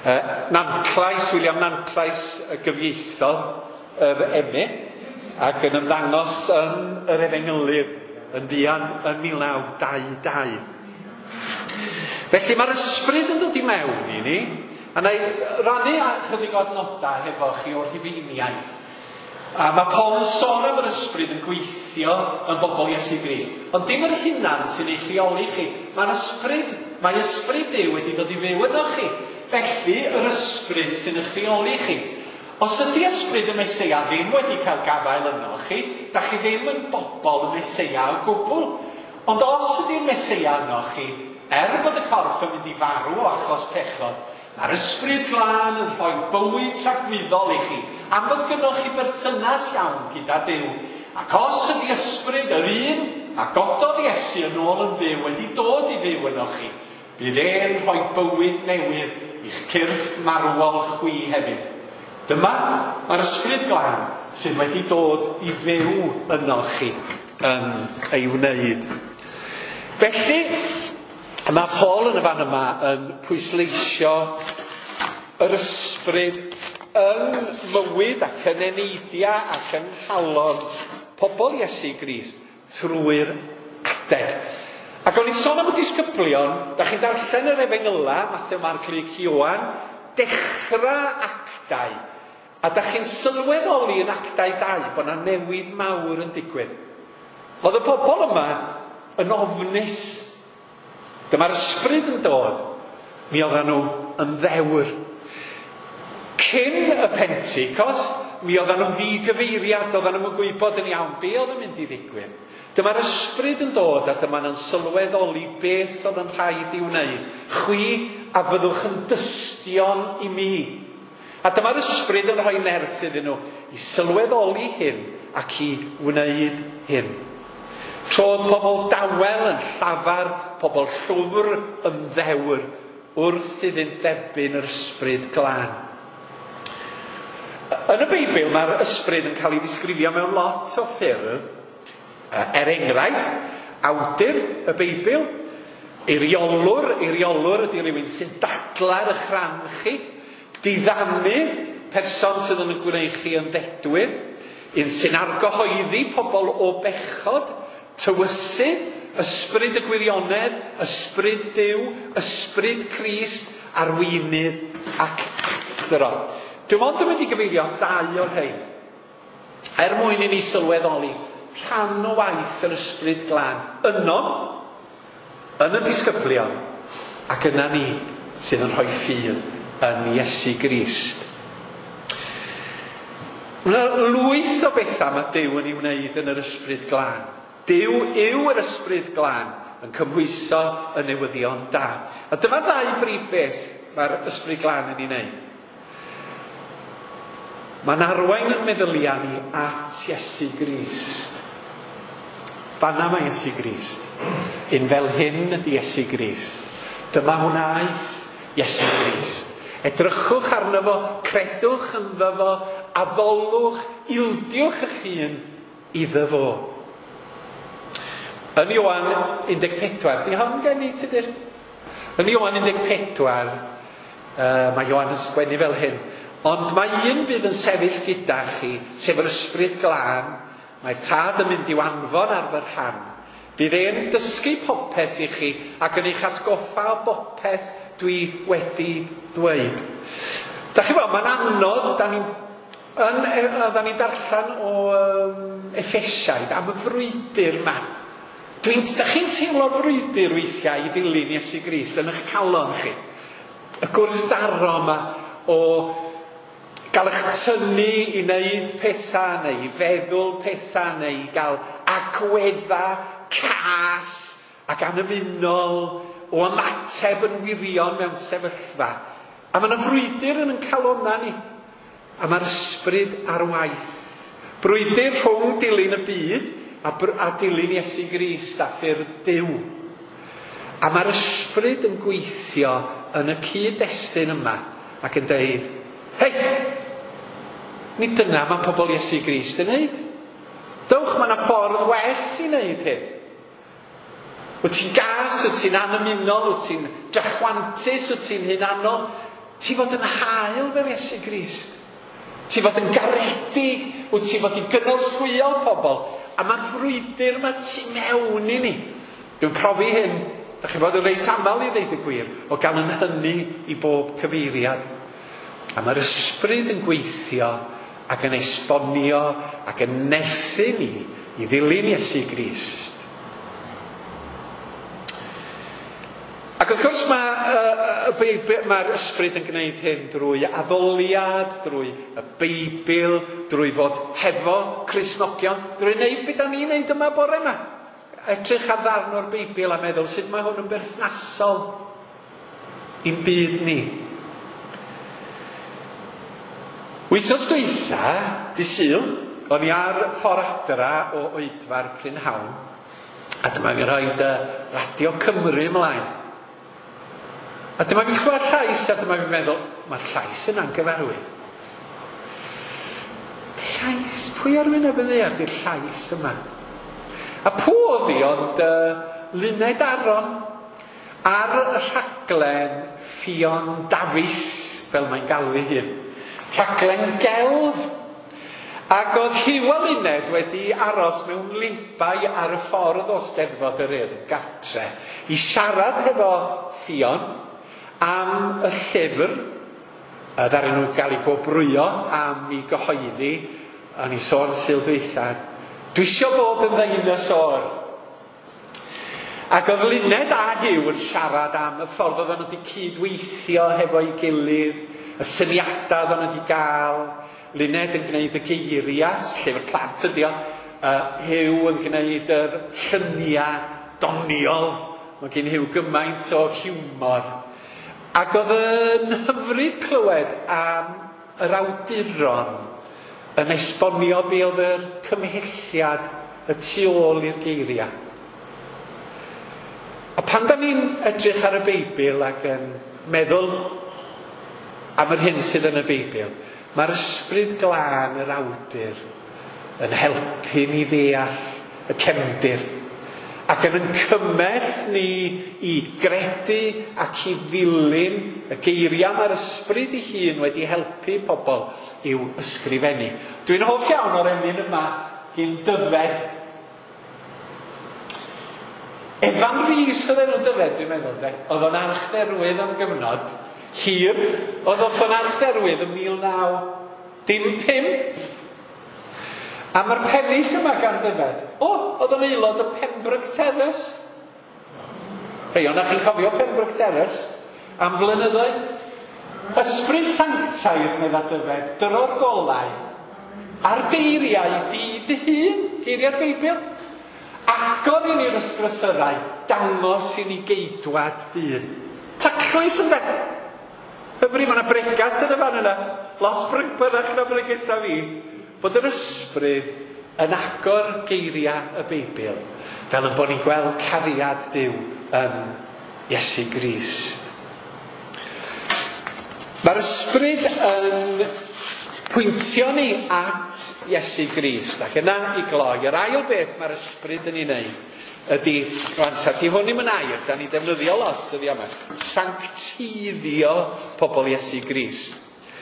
William Nantlais gyfieithodd yr Emyn ac yn ymddangos yn yr Efengylir yn fuan yn 1922. Felly mae'r ysbryd yn dod i mewn i ni, a na i rannu chydig o adnodau hefo chi o'r Rhufeiniaid. A mae Paul yn sôn am yr ysbryd yn gweithio yn bobl Iesu Grist. Ond dim yr hunan sy'n ei rheoli chi. Mae ysbryd Duw wedi dod i fyw yno chi. Felly, yr ysbryd sy'n eich rheoli chi. Os ydy ysbryd y Meseia ddim wedi cael gafael yno chi, da chi ddim yn bobl y Meseia o gwbl. Ond os ydy'r Meseia yno chi, bod y corff yn mynd i farw o achos pechod, mae'r ysbryd glân yn rhoi bywyd tragwyddol i chi, am fod gynnwch chi berthynas iawn gyda Duw. Ac os ydy ysbryd yr un a gododd Iesu yn ôl yn fyw wedi dod i fyw yno chi, bydd e'n rhoi bywyd newydd i'ch cyrff marwol chwi hefyd. Dyma mae'r ysbryd glân sydd wedi dod i fyw yno chi yn ei wneud. Felly, mae Paul yn y fan yma yn pwysleisio yr ysbryd yn mywyd ac yn eneidia ac yn halon pobl Iesu Grist trwy'r adeg. Ac o'n i'n sôn am y disgyblion, da chi'n darllen yr Efengyla, Mathew, Marc, Luc, Ioan, dechrau Actau, a da chi'n sylweddoli yn Actau 2 bod yna newid mawr yn digwydd. Oedd y pobl yma yn ofnus. Dyma'r ysbryd yn dod, mi oedden nhw yn ddewr. Cyn y Pentecost, mi oedden nhw'n ddigyfeiriad, oedden nhw'n gwybod yn iawn be oedd yn mynd i ddigwydd. Dyma'r ysbryd yn dod a dyma nhw'n sylweddoli beth oedd yn rhaid i wneud. Chwi a fyddwch yn dystion i mi. A dyma'r ysbryd yn rhoi nerth iddyn nhw i sylweddoli hyn ac i wneud hyn. Trodd pobl dawel yn llafar, pobl llwfr yn ddewr, wrth iddynt dderbyn yr ysbryd glân. Yn y Beibl mae'r ysbryd yn cael ei ddisgrifio mewn lot o ffyrdd. Enghraifft, awdur y Beibl, eiriolwr ydy rhywun sy'n dadla'r ychranchu, diddanu, person sydd yn gwneud chi yn ddedwyr, un sy'n argyhoeddi pobl o bechod, tywysu, ysbryd y gwirionedd, ysbryd Duw, ysbryd Crist, arweinydd ac athro. Dwi'n ond yn mynd i gyfeirio 2 o'r rhain. Mwyn i ni sylweddoli rhan o waith yr ysbryd glân. Yno, yn y disgyblion, ac yna ni sydd yn rhoi ffydd yn Iesu Grist. Mae lwyth o bethau mae Duw yn ei wneud yn yr ysbryd glân. Duw yw yr ysbryd glân yn cymhwyso y newyddion da. A dyma 2 brif beth mae'r ysbryd glân yn ei wneud. Mae'n arwain yn meddyliau ni at Iesu Grist. Fanna mae Iesu Grist. Un fel hyn ydy Iesu Grist. Dyma wnaeth Iesu Grist. Edrychwch arno fo, credwch ynddo fo, a ddolwch, ildiwch eich hun iddo fo. Yn Ioan 14, di hon gen i tydyr? Yn Ioan 14, mae Ioan yn sgwennu fel hyn. Ond mae un bydd yn sefyll gyda chi, sef yr ysbryd glân, mae'r tad yn mynd i'w anfon ar fy rhan. Bydd e'n dysgu popeth i chi, ac yn eich atgoffa o bopeth dwi wedi dweud. Da chi bod, mae'n anodd, da ni'n darllen o Effesiaid am y frwydr yma. Da chi'n teimlo'r frwydr weithiau i ddilyn Iesu Grist yn eich calon chi. Y gwrthdaro yma o gael eich tynnu i wneud pethau, neu i feddwl pethau, neu i gael agwedda, cas ac anymunol o ymateb yn wirion mewn sefyllfa. A mae yna frwydr yn calonna ni. A mae'r ysbryd ar waith. Brwydr rhwng dilyn y byd a dilyn Iesu Grist a ffyrdd Duw. A mae'r ysbryd yn gweithio yn y cyd-destun yma ac yn deud, hei, nid dyna mae pobl Iesu Grist yn neud. Dewch, mae yna ffordd well i wneud hyn. Wyt ti'n gas, wyt ti'n anymunol, wyt ti'n drachwantus, wyt ti'n hunanol. Ti fod yn hael fel Iesu Grist. Ti fod yn garedig, wyt ti fod i gynorthwyo pobl. A mae'r frwydr yma tu mewn i ni. Dwi'n profi hyn, da chi bod yn reit aml i ddeud y gwir, o gan yn hynny i bob cyfeiriad. A mae'r ysbryd yn gweithio ac yn esbonio ac yn nethu ni i ddilyn Iesu Grist. Ac wrth gwrs mae'r ysbryd yn gwneud hyn drwy addoliad, drwy y Beibl, drwy fod hefo Cristnogion, drwy wneud beth da ni'n wneud yma bore yma. Edrych ar ddarn o'r Beibl a meddwl sut mae hwn yn berthnasol i'n byd ni. Wythnos dwytha, di Sul, o'n i ar ffordd adra o Oedfar Prynhawn, a dyma mi roed Radio Cymru ymlaen. A dyma fi'n clywed llais, a dyma fi'n meddwl, mae'r llais yna'n gyfarwydd. Llais, pwy arwyneb yn ddeall i'r llais yma? A pwy oedd hi, ond Luned Aron ar y rhaglen Ffion Dafis, fel mae'n galw ei hun. Rhaglen gelf. Ac oedd Hiwa Luned wedi aros mewn limbau ar y ffordd o Steddfod yr Urdd gartre i siarad hefo Ffion am y llyfr ddaru nhw gael ei gwobrwyo am ei gyhoeddi. O'n i sôn Sul dwytha, dwi isio bod yn ddeinosor. Ac oedd Luned a Hiw yn siarad am y ffordd oedd nhw wedi cydweithio hefo'i gilydd, y syniadau oedd nhw wedi gael. Luned yn gwneud y geiriau, llyfr plant ydi o. Hiw yn gwneud yr lluniau doniol. Mae gen Hiw gymaint o hiwmor. Ac oedd yn hyfryd clywed am yr awduron yn esbonio be oedd yr cymhelliad y tu ôl i'r geiriau. A pan da ni'n edrych ar y Beibl ac yn meddwl am yr hyn sydd yn y Beibl, mae'r ysbryd glân yr awdur yn helpu ni ddeall y cefndir ac yn cymell ni i gredu ac i ddilyn y geiriau mae'r ysbryd ei hun wedi helpu pobl i'w ysgrifennu. Dwi'n hoff iawn o'r emyn yma gyn Dyfed. Evan Rhys oedd enw Dyfed, dwi'n meddwl, de. Oedd o'n archderwydd am gyfnod hir. Oedd o'n archderwydd yn 1915. A mae'r pennill yma gan Dyfed. Oedd o'n aelod o Pembroke Terrace. Rhei o'na chi'n cofio Pembroke Terrace am flynyddoedd. Ysbryd sanctaidd, medda Dyfed, dyro'r golau a'r geiriau di hun, geiriau'r Beibl. Agor i ni'r ysgrythyrau, dangos i ni geidwad dyn. Taclwys yn dweud. Hyfryd, mae yna bregas yn y fan yna. Lot brygbynach na bregitha fi. Bod yr ysbryd yn agor geiriau y Beibl, fel yn bod ni'n gweld cariad Duw yn Iesu Grist. Mae'r ysbryd yn pwyntio ni at Iesu Grist, ac yna i gloi. Yr ail beth mae'r ysbryd yn ei wneud ydy, di hwn i'm yn air, da ni defnyddio lot dyddi yma, sanctiddio pobl Iesu Grist.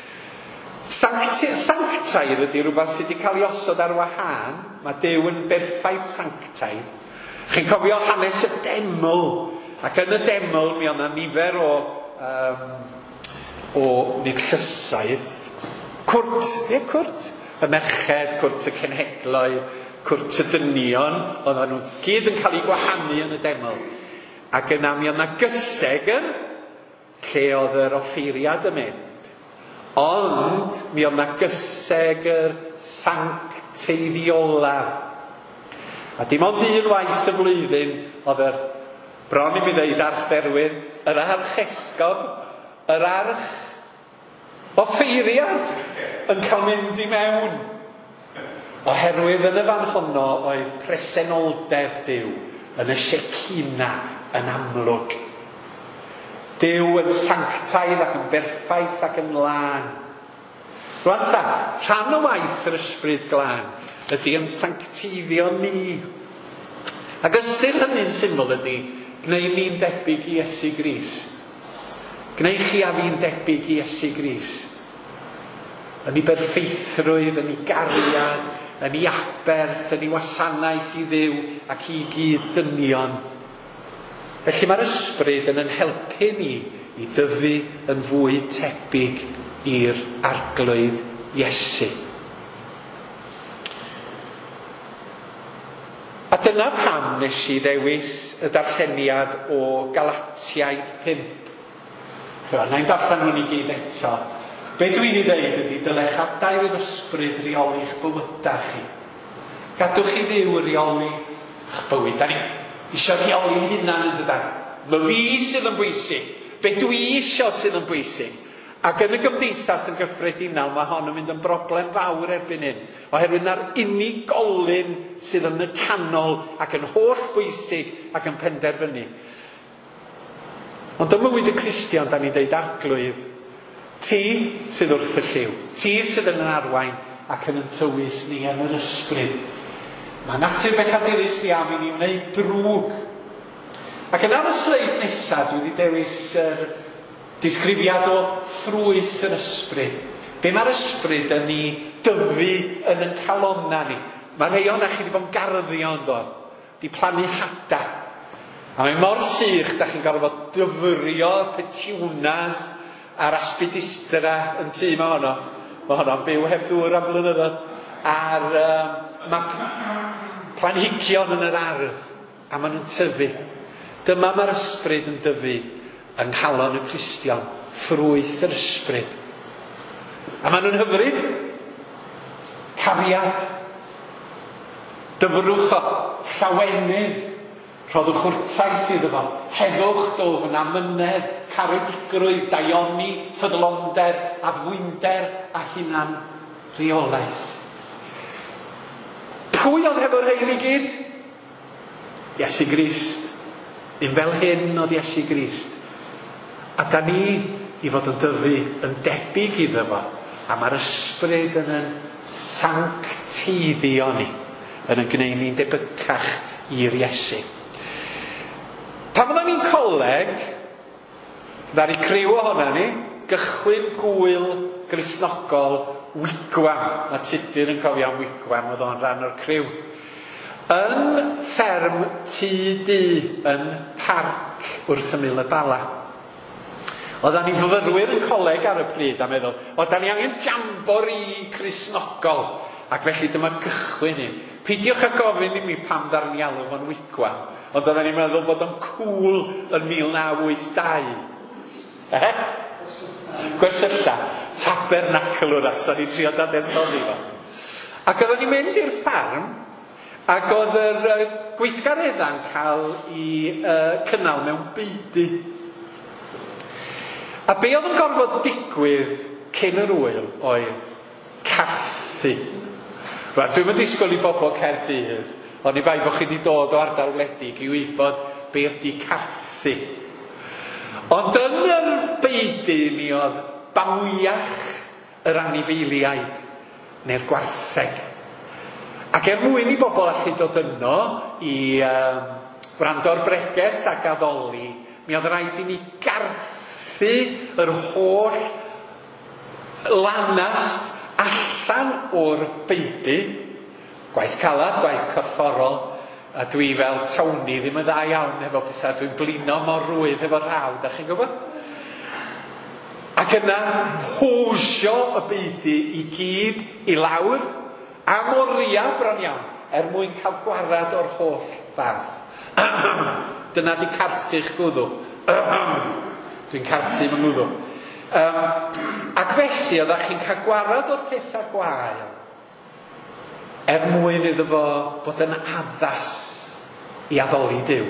Sanctaidd ydy rhywbeth sydd wedi cael ei osod ar wahân. Mae Duw yn berffaith sanctaidd. Chi'n cofio hanes y deml, ac yn y deml mi oedd yna nifer o nid llysaidd, cwrt, y merched, cwrt y cenhedloedd, cwrt y dynion, oedden nhw gyd yn cael ei gwahanu yn y deml. Ac yna mi oedd yna gyseg yn lle oedd yr offeiriad yn mynd. Ond mi oedd yna gyseg yr sancteiddiolaf. A dim ond un waith y flwyddyn oedd yr, bron i mi ddeud archderwydd, yr archesgob, yr arch offeiriad yn cael mynd i mewn. Oherwydd yn y fan honno oedd presenoldeb Duw yn y Shekina yn amlwg. Duw yn sanctaidd ac yn berffaith ac yn lân. Rwan ta, rhan o waith yr ysbryd glân ydy yn sancteiddio ni. Ac ystyr hynny'n syml ydy, gneu ni'n debyg i Iesu Grist. Gneu chi a fi'n debyg i Iesu Grist. Yn ei berffeithrwydd, yn ei gariad, yn ei aberth, yn ei wasanaeth i Dduw ac i gyd dynion. Felly mae'r ysbryd yn helpu ni i dyfu yn fwy tebyg i'r arglwydd Iesu. A dyna pam nes i ddewis y darlleniad o Galatiaid 5. Na'i'n darllen hwn i gyd eto. Be dwi'n ei ddeud ydy, dylech adael yr ysbryd reoli eich bywydau chi. Gadwch chi Dduw reoli eich bywyd. Da ni eisiau reoli'n hunan yn dydan. Mae fi sydd yn bwysig. Be dwi eisiau sydd yn bwysig. Ac yn y gymdeithas yn gyffredinol, mae hon yn mynd yn broblem fawr erbyn hyn. Oherwydd na'r unigolyn sydd yn y canol ac yn holl bwysig ac yn penderfynu. Ond ym mywyd y Cristion, da ni'n deud arglwydd. Ti sydd wrth y lliw. Ti sydd yn arwain ac yn tywys ni yn yr ysbryd. Mae natur bechadurus ni am i ni wneud drwg. Ac yn ar y sleid nesaf, dwi wedi dewis disgrifiad o ffrwyth yr ysbryd. Be mae'r ysbryd yn ni dyfu yn yn calonna ni. Mae rhai o'na chi wedi bod yn garddio ynddo. Di plannu hada. A mae mor sych, da chi'n gorfod dyfyrio petiwnas a'r asbidistra yn tŷ ma honno. Mae honno'n byw heb ddŵr am blynyddoedd. A'r mae planhigion yn yr ardd. A maen nhw'n tyfu. Dyma mae'r ysbryd yn dyfu yng nghalon y Cristion. Ffrwyth yr ysbryd. A maen nhw'n hyfryd. Cariad. Dyfrwch o llawenydd. Rhoddwch wrtaith iddo fo. Heddwch dofn amynedd. Caredigrwydd, daioni, ffyddlonder, addwynder a hunan reolaeth. Pwy oedd hefo'r rhain i gyd? Iesu Grist. Un fel hyn oedd Iesu Grist. A da ni i fod yn dyfu yn debyg iddo fo. A mae'r ysbryd yn sanctiddio ni. Yn gwneud ni'n debycach i'r Iesu. Pan oedden ni'n coleg, ddari criw ohona ni, gychwyn gwyl Gristnogol Wigwam. Mae Tudur yn cofio am Wigwam, oedd o'n rhan o'r criw. Yn fferm Tŷ Du, yn parc wrth ymyl y Bala. Oedden ni'n fyfyrwyr yn coleg ar y pryd a meddwl, oedden ni angen jambori Gristnogol. Ac felly dyma gychwyn ni. Peidiwch â gofyn i mi pam ddar ni alw fo'n Wigwam. Ond oedden ni'n meddwl bod o'n cool yn 1982. Gwersylla. Tabernacl wrach, so ni'n trio dadansoddi fo. Ac oedden ni'n mynd i'r ffarm, ac oedd yr gweithgaredda'n cael i cynnal mewn beudy. A be oedd yn gorfod digwydd cyn yr wyl oedd caffi. Dwi'n mynd disgwyl i bobl Caerdydd, ond i bai bod chi wedi dod o ardal wledig i wybod be ydy caffi. Ond yn yr beudy mi oedd bawiach yr anifeiliaid neu'r gwartheg. Ac mwyn i bobl allu dod yno i wrando'r breges ac addoli, mi oedd rhaid i ni garthu yr holl lanast allan o'r beudy, gwaith calad, gwaith corfforol, a dwi fel tawni ddim yn dda iawn efo pethau, dwi'n blino mor rwydd efo rhaw, da chi'n gwybod? Ac yna hwsio y beudy i gyd i lawr, a moria bron iawn, mwyn cael gwarad o'r holl fath. Dyna di carthu'ch gwddw. Dwi'n carthu fy ngwddw. Ac felly oeddech chi'n cael gwarad o'r pethau gwael mwyn iddo fo bod yn addas i addoli Duw.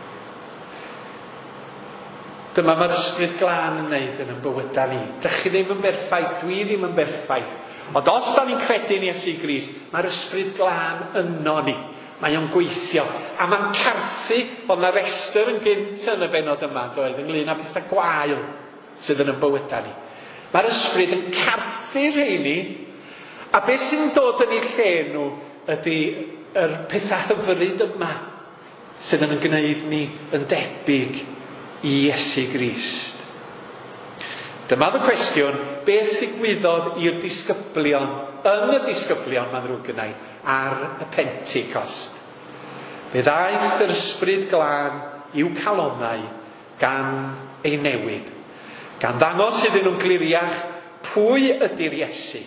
Dyma mae'r ysbryd glân yn wneud yn bywydau ni. Dych chi ddim yn berffaith, dwi ddim yn berffaith. Ond os da ni'n credu yn Iesu Grist, mae'r ysbryd glân yno ni. Mae o'n gweithio. A mae'n carthu, oedd na restr yn gynt yn y benod yma, doedd, ynglŷn â pethau gwael sydd yn bywydau ni. Mae'r ysbryd yn carthu rheini, a beth sy'n dod yn ei lle nhw ydy yr pethau hyfryd yma sydd yn gwneud ni yn debyg i Iesu Grist. Dyma y cwestiwn, beth ddigwyddodd i'r disgyblion, yn y disgyblion ma'n ddrwg gynnau, ar y Pentecost? Fe ddaeth yr ysbryd glân i'w calonnau gan ei newid, gan ddangos iddyn nhw'n gliriach pwy ydy'r Iesu,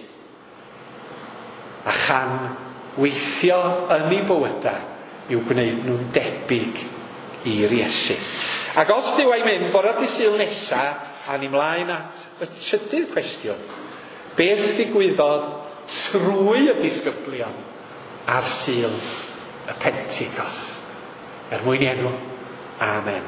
a chan weithio yn ei bywydau i'w gwneud nhw'n debyg i'r Iesu. Ac os Duw a'i mynd bore dydd Sul nesa, a ni mlaen at y trydydd cwestiwn, beth ddigwyddodd trwy y disgyblion ar Sul y Pentecost? Mwyn i enw. Amen.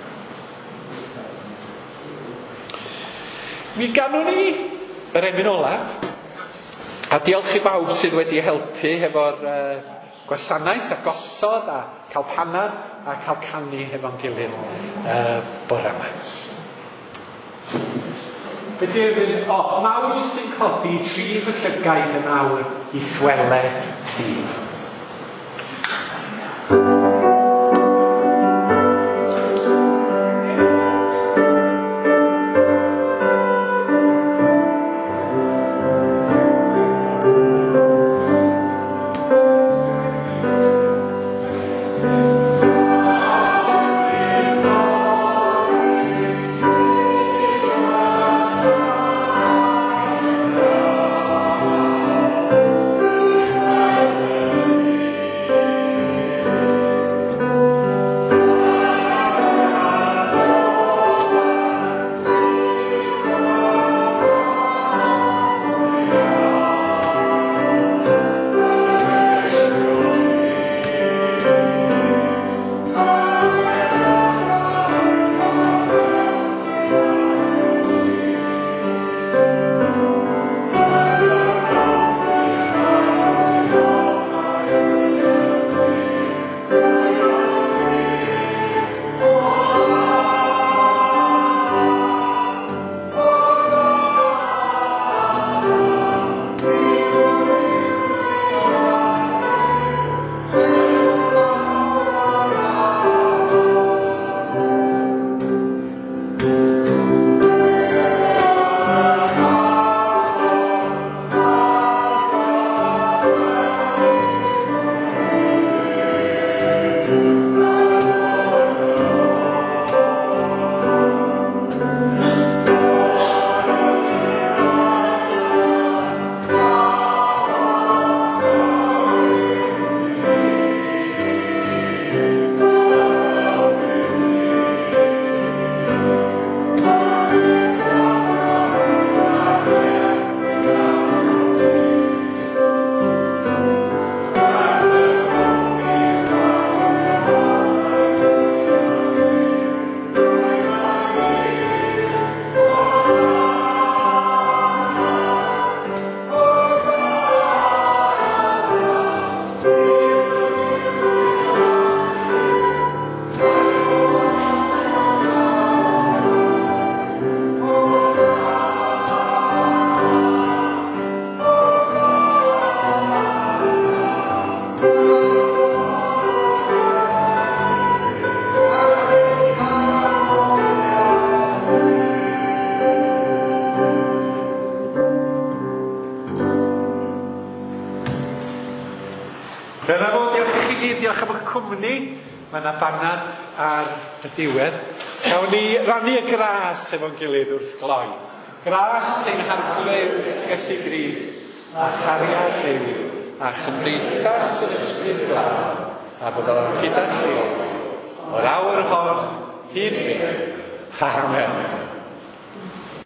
Mi ganwn ni yr emyn olaf, a diolch i bawb sydd wedi helpu hefo'r gwasanaeth a gosod a cael panad a cael canu hefo'n gilydd bore yma. Mawr sy'n codi tri fy llygaid yn awr i thwele dydd. Mae yna banad ar y diwedd. Gawn ni rannu y gras efo'n gilydd wrth gloi. Gras sy'n harglwyr Iesu Grist a chariad Duw a chymdeithas yr ysbryd glân a bod o'n gyda chi o'r awr hon hyd byth. Amen.